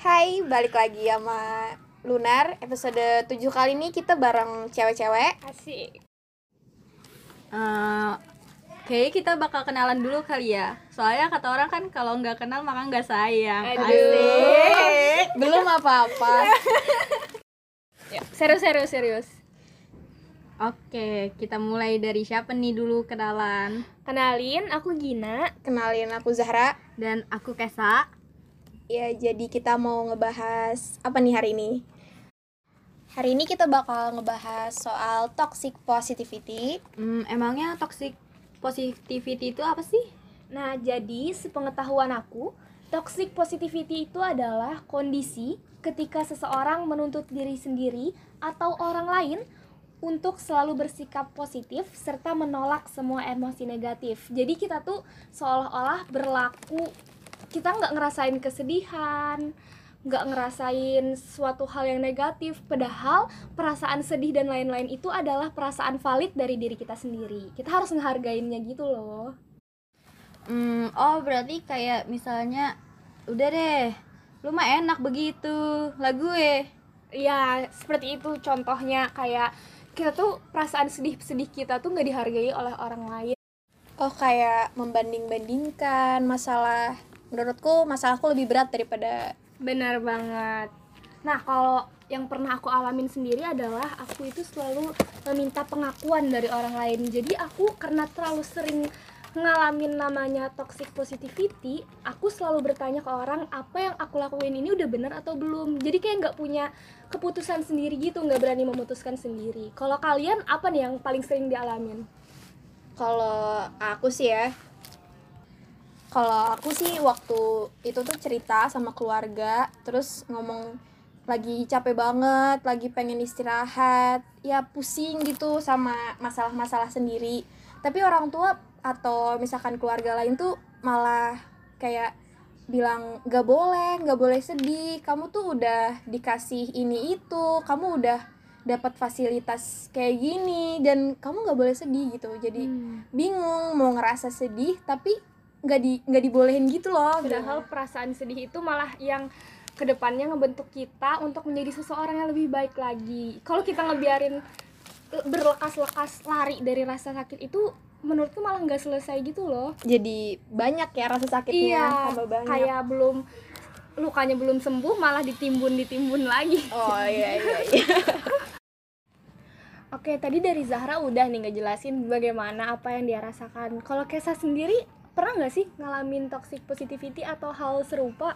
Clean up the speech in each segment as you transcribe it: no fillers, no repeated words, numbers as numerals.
Hai, balik lagi sama Lunar. Episode 7 kali ini kita bareng cewek-cewek. Asik. Kayaknya kita bakal kenalan dulu kali ya. Soalnya kata orang kan kalau nggak kenal maka nggak sayang. Aduh. Asik. Belum apa-apa. Serius. Oke, kita mulai dari siapa nih dulu kenalan? Kenalin, aku Gina. Kenalin, aku Zahra. Dan aku Kesa. Ya, jadi kita mau ngebahas apa nih hari ini? Hari ini kita bakal ngebahas soal toxic positivity. Emangnya toxic positivity itu apa sih? Nah, jadi sepengetahuan aku, toxic positivity itu adalah kondisi ketika seseorang menuntut diri sendiri atau orang lain untuk selalu bersikap positif serta menolak semua emosi negatif. Jadi kita tuh seolah-olah berlaku, kita nggak ngerasain kesedihan, nggak ngerasain suatu hal yang negatif, padahal perasaan sedih dan lain-lain itu adalah perasaan valid dari diri kita sendiri. Kita harus ngehargainnya gitu loh. Berarti kayak misalnya udah deh, lu mah enak begitu lah gue. Ya, seperti itu contohnya, kayak kita tuh perasaan sedih kita tuh nggak dihargai oleh orang lain. Oh, kayak membanding-bandingkan masalah. Menurutku masalahku lebih berat daripada. Benar banget. Nah, kalau yang pernah aku alamin sendiri adalah aku itu selalu meminta pengakuan dari orang lain. Jadi aku karena terlalu sering ngalamin namanya toxic positivity, aku selalu bertanya ke orang apa yang aku lakuin ini udah benar atau belum. Jadi kayak nggak punya keputusan sendiri gitu, nggak berani memutuskan sendiri. Kalau kalian apa nih yang paling sering dialamin? Kalau aku sih waktu itu tuh cerita sama keluarga, terus ngomong lagi capek banget, lagi pengen istirahat, ya pusing gitu sama masalah-masalah sendiri. Tapi orang tua atau misalkan keluarga lain tuh malah kayak bilang nggak boleh sedih, kamu tuh udah dikasih ini itu, kamu udah dapat fasilitas kayak gini dan kamu nggak boleh sedih gitu. Jadi bingung mau ngerasa sedih tapi nggak dibolehin gitu loh. Padahal perasaan sedih itu malah yang kedepannya ngebentuk kita untuk menjadi seseorang yang lebih baik lagi. Kalau kita ngebiarin berlekas-lekas lari dari rasa sakit itu, menurutku malah nggak selesai gitu loh. Jadi banyak ya rasa sakitnya, tambah banyak. Kayak lukanya belum sembuh malah ditimbun lagi. Oh iya. Oke, tadi dari Zahra udah nih ngejelasin bagaimana apa yang dia rasakan. Kalau Kesa sendiri pernah nggak sih ngalamin toxic positivity atau hal serupa?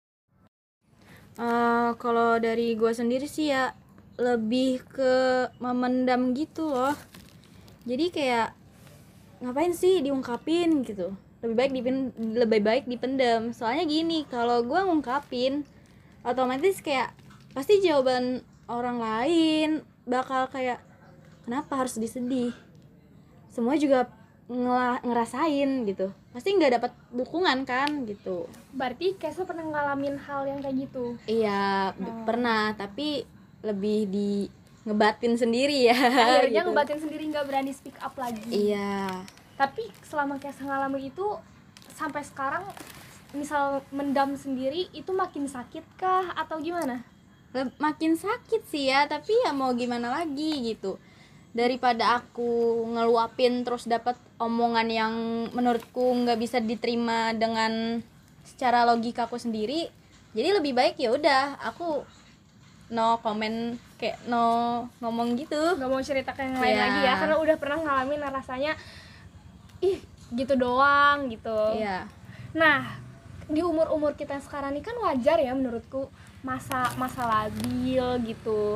Kalau dari gue sendiri sih ya lebih ke memendam gitu loh. Jadi kayak ngapain sih diungkapin gitu, lebih baik dipendam. Soalnya gini, kalau gue ngungkapin otomatis kayak pasti jawaban orang lain bakal kayak kenapa harus disedih, semua juga ngerasain gitu, pasti nggak dapat dukungan kan gitu. Berarti Kesa pernah ngalamin hal yang kayak gitu? Iya, pernah, tapi lebih di ngebatin sendiri ya. Akhirnya gitu. ngebatin sendiri, nggak berani speak up lagi. Iya. Tapi selama Kesa ngalamin itu sampai sekarang, misal mendam sendiri itu makin sakit kah atau gimana? Makin sakit sih ya, tapi ya mau gimana lagi gitu. Daripada aku ngeluapin terus dapat omongan yang menurutku nggak bisa diterima dengan secara logika aku sendiri, jadi lebih baik ya udah aku no comment, kayak no ngomong gitu, Nggak mau cerita ke yang lain Iya. lagi ya, karena udah pernah ngalamin rasanya gitu doang gitu. Iya. Nah, di umur kita sekarang ini kan wajar ya menurutku masa labil gitu.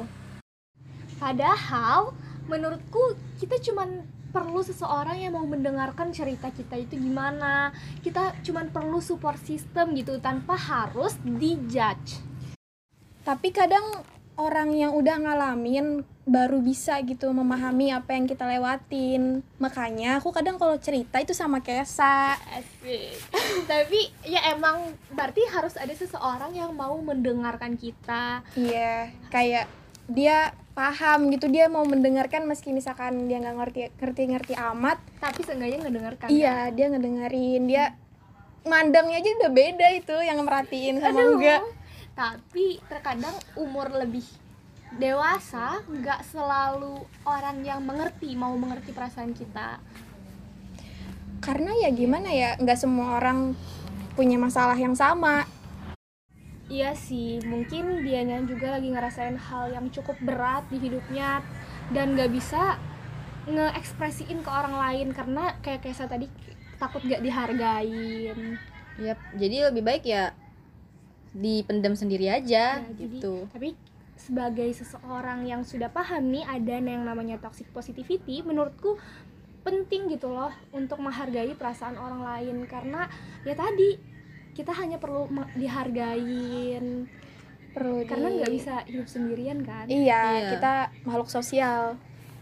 Padahal menurutku kita cuman perlu seseorang yang mau mendengarkan cerita kita itu gimana. Kita cuman perlu support system gitu tanpa harus dijudge. Tapi kadang orang yang udah ngalamin baru bisa gitu memahami apa yang kita lewatin. Makanya aku kadang kalau cerita itu sama Kesa. Asik. Tapi ya emang berarti harus ada seseorang yang mau mendengarkan kita. Iya, kayak dia paham gitu, dia mau mendengarkan meski misalkan dia nggak ngerti amat, Tapi seenggaknya ngedengarkan. iya dia ngedengerin, dia mandangnya aja udah beda itu yang merhatiin sama enggak. Tapi terkadang umur lebih dewasa nggak selalu orang yang mau mengerti perasaan kita. Karena ya gimana ya, nggak semua orang punya masalah yang sama. Iya sih, mungkin dianya juga lagi ngerasain hal yang cukup berat di hidupnya dan nggak bisa ngeekspresiin ke orang lain karena kayak saya tadi takut gak dihargain. Yap, jadi lebih baik ya dipendam sendiri aja Ya, gitu. Tapi sebagai seseorang yang sudah paham nih ada yang namanya toxic positivity, menurutku penting gitu loh untuk menghargai perasaan orang lain karena ya tadi kita hanya perlu dihargain karena nggak bisa hidup sendirian kan. Iya, kita makhluk sosial.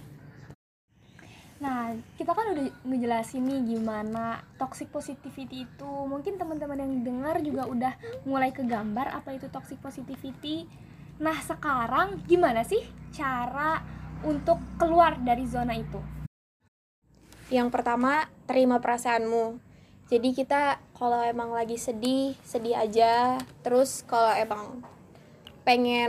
Nah, kita kan udah ngejelasin nih gimana toxic positivity itu. Mungkin teman-teman yang dengar juga udah mulai kegambar apa itu toxic positivity. Nah, sekarang gimana sih cara untuk keluar dari zona itu? Yang pertama, terima perasaanmu. Jadi kita kalau emang lagi sedih, sedih aja. Terus kalau emang pengen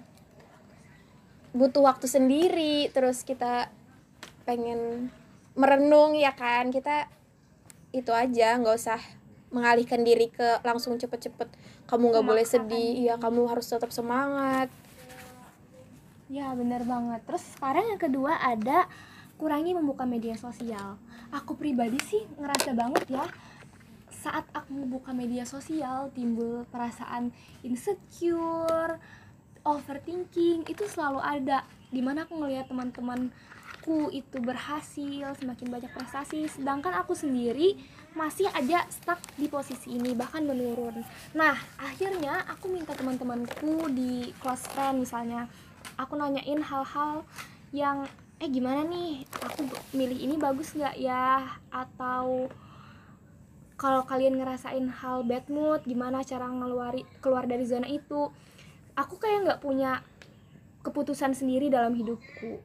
butuh waktu sendiri, terus kita pengen merenung ya kan, kita itu aja, nggak usah mengalihkan diri ke langsung cepet-cepet kamu nggak boleh sedih, iya kamu harus tetap semangat. Ya benar banget. Terus sekarang yang kedua ada kurangi membuka media sosial. Aku pribadi sih ngerasa banget ya saat aku membuka media sosial timbul perasaan insecure, overthinking, itu selalu ada. Dimana aku ngelihat teman-temanku itu berhasil, semakin banyak prestasi, sedangkan aku sendiri masih aja stuck di posisi ini, bahkan menurun. Nah, akhirnya aku minta teman-temanku di close friend misalnya, aku nanyain hal-hal yang gimana nih, aku milih ini bagus nggak ya, atau kalau kalian ngerasain hal bad mood, gimana cara keluar dari zona itu. Aku kayak nggak punya keputusan sendiri dalam hidupku.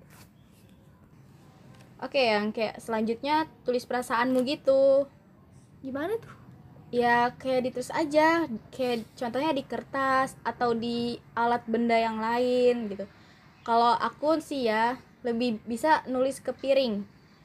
Oke, yang kayak selanjutnya tulis perasaanmu gitu. Gimana tuh? Ya kayak ditulis aja, kayak contohnya di kertas atau di alat benda yang lain gitu. Kalau aku sih ya lebih bisa nulis ke piring.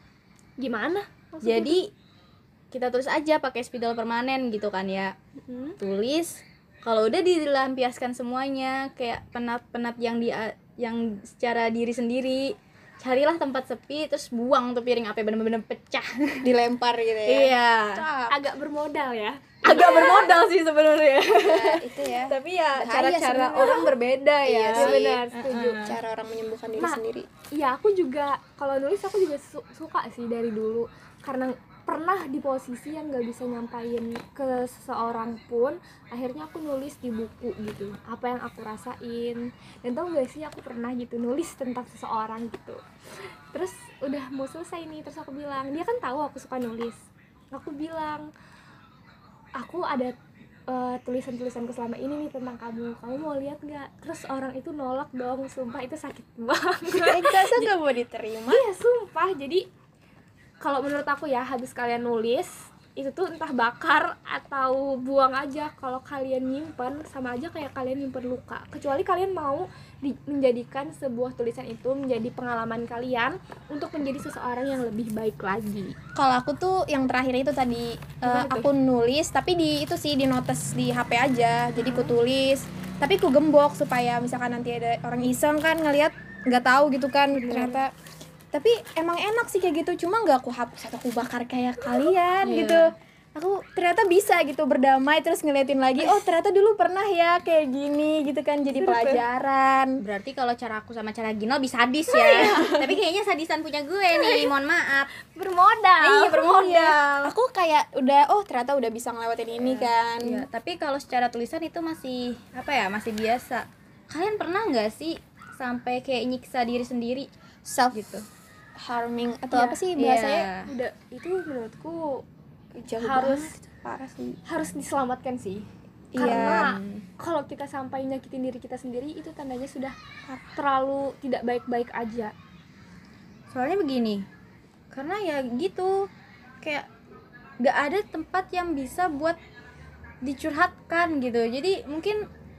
Gimana maksudnya? Jadi kita tulis aja pakai spidol permanen gitu kan ya. Tulis, kalau udah dilampiaskan semuanya kayak penat-penat yang secara diri sendiri, carilah tempat sepi terus buang tuh piring apa bener-bener pecah. Dilempar gitu ya. Iya. Agak bermodal ya. Agak bermodal sih sebenarnya. Ya, itu ya. Tapi ya Bahaya cara-cara sebenarnya. orang berbeda ya. Iya sih. Benar, setuju. Cara orang menyembuhkan diri Nah, sendiri. Iya, aku juga kalau nulis aku juga suka sih dari dulu karena pernah di posisi yang nggak bisa nyampain ke seseorang pun, akhirnya aku nulis di buku gitu apa yang aku rasain. Dan tau gak sih, aku pernah gitu nulis tentang seseorang gitu, terus udah mau selesai nih, terus aku bilang, dia kan tahu aku suka nulis, aku bilang aku ada tulisan-tulisanku selama ini nih tentang kamu mau lihat nggak? Terus orang itu nolak dong, sumpah itu sakit banget. Masa gak mau diterima? Iya sumpah. Jadi kalau menurut aku ya, habis kalian nulis itu tuh entah bakar atau buang aja. Kalau kalian nyimpen sama aja kayak kalian nyimpen luka, kecuali kalian mau menjadikan sebuah tulisan itu menjadi pengalaman kalian untuk menjadi seseorang yang lebih baik lagi. Kalau aku tuh yang terakhir itu tadi aku nulis tapi di itu sih di notes di HP aja. Jadi ku tulis tapi ku gembok supaya misalkan nanti ada orang iseng kan ngelihat nggak tahu gitu kan. Ternyata tapi emang enak sih kayak gitu, cuma nggak aku hapus atau aku bakar kayak kalian gitu. Aku ternyata bisa gitu berdamai terus ngeliatin lagi, oh ternyata dulu pernah ya kayak gini gitu kan, jadi pelajaran. Berarti kalau cara aku sama cara Gino lebih sadis ya. Tapi kayaknya sadisan punya gue nih, mohon maaf. Bermodal. Iya, bermodal. Aku kayak udah, oh ternyata udah bisa ngelewatin ini kan. Iya, tapi kalau secara tulisan itu masih apa ya, masih biasa. Kalian pernah nggak sih sampai kayak nyiksa diri sendiri Self gitu? harming atau apa sih bahasanya? Udah, itu menurutku Jauh harus banget. Parah sih. harus diselamatkan sih. Iya. Karena kalau kita sampai nyakitin diri kita sendiri, itu tandanya sudah terlalu tidak baik-baik aja. Soalnya begini, karena ya gitu, kayak nggak ada tempat yang bisa buat dicurhatkan gitu. Jadi mungkin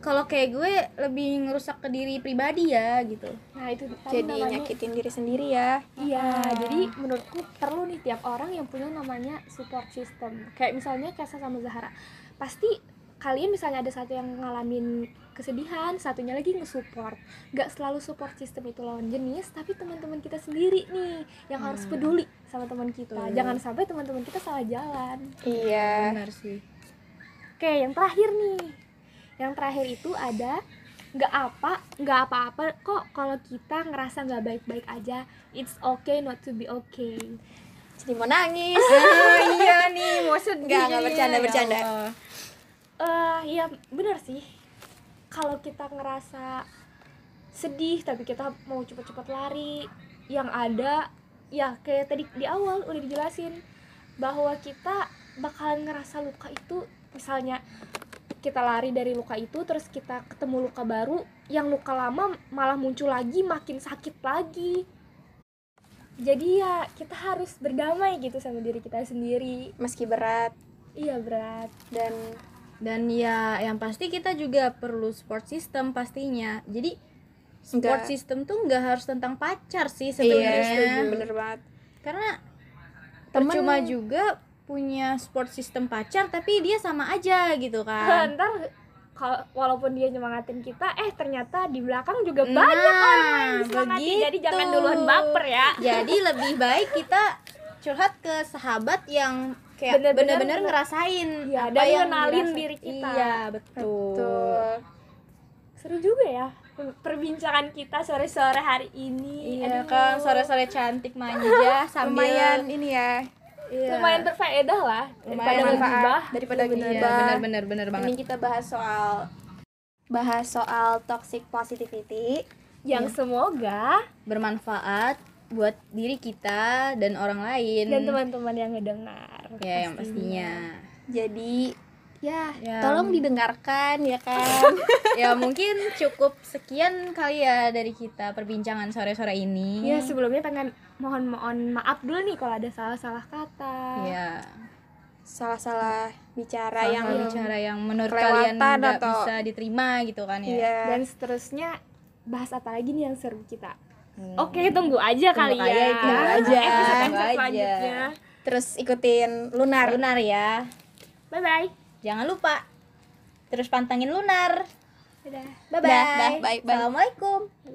kalau kayak gue lebih ngerusak ke diri pribadi ya gitu. Nah itu tadi Jadi namanya. nyakitin diri sendiri ya. Iya, jadi menurutku perlu nih tiap orang yang punya namanya support system. Kayak misalnya Kesa sama Zahara, pasti kalian misalnya ada satu yang ngalamin kesedihan, satunya lagi nge-support. Gak selalu support system itu lawan jenis, tapi teman-teman kita sendiri nih yang harus peduli sama teman kita. Jangan sampai teman-teman kita salah jalan. Iya. Benar sih. Oke, yang terakhir nih. Yang terakhir itu ada nggak apa-apa kok kalau kita ngerasa nggak baik-baik aja. It's okay not to be okay. Jadi mau nangis. Iya nih, mau sedih. Enggak bercanda. Ya benar sih. Kalau kita ngerasa sedih tapi kita mau cepet-cepet lari, yang ada ya kayak tadi di awal udah dijelasin bahwa kita bakalan ngerasa luka itu, misalnya kita lari dari luka itu terus kita ketemu luka baru, yang luka lama malah muncul lagi, makin sakit lagi. Jadi ya kita harus berdamai gitu sama diri kita sendiri. Meski berat Iya berat. Dan ya yang pasti kita juga perlu support system pastinya. Jadi support Nggak- system tuh nggak harus tentang pacar sih Iya, sebenarnya. bener banget. Karena Temen- percuma juga punya support system pacar tapi dia sama aja gitu kan. Ntar walaupun dia nyemangatin kita, ternyata di belakang juga banyak orang yang disemangati. begitu. Jadi jangan duluan baper ya. Jadi lebih baik kita curhat ke sahabat yang kayak Bener-bener bener-bener ngerasain Iya, apa dan yang ngenalin dirasain. diri kita. Iya, betul. Tuh. Seru juga ya perbincangan kita sore-sore hari ini. Iya Aduh, kan, sore-sore cantik manja sambil Lumayan ini ya. iya. lumayan berfaedah lah daripada Lumayan menggibah. daripada Iya, menggibah. bener banget. Ini kita bahas soal toxic positivity. Yang semoga Bermanfaat buat diri kita dan orang lain. dan teman-teman yang ngedengar. Ya, yang pastinya. Jadi ya, Ya. tolong didengarkan ya kan. Ya mungkin cukup sekian kali ya dari kita perbincangan sore-sore ini. Ya sebelumnya pengen mohon maaf dulu nih kalau ada salah-salah kata. Ya. Salah-salah bicara yang bicara yang menurut kelewatan kalian nggak atau- bisa diterima gitu kan ya. Iya. Dan seterusnya bahas apa lagi nih yang seru kita? Hmm. Oke, tunggu aja kali aja, ya. tunggu aja. Episode Tunggu aja. selanjutnya. Terus ikutin Lunar. Lunar ya. Bye bye. Jangan lupa terus pantengin Lunar. Dadah. Bye bye. Dah, bye, bye. Assalamualaikum.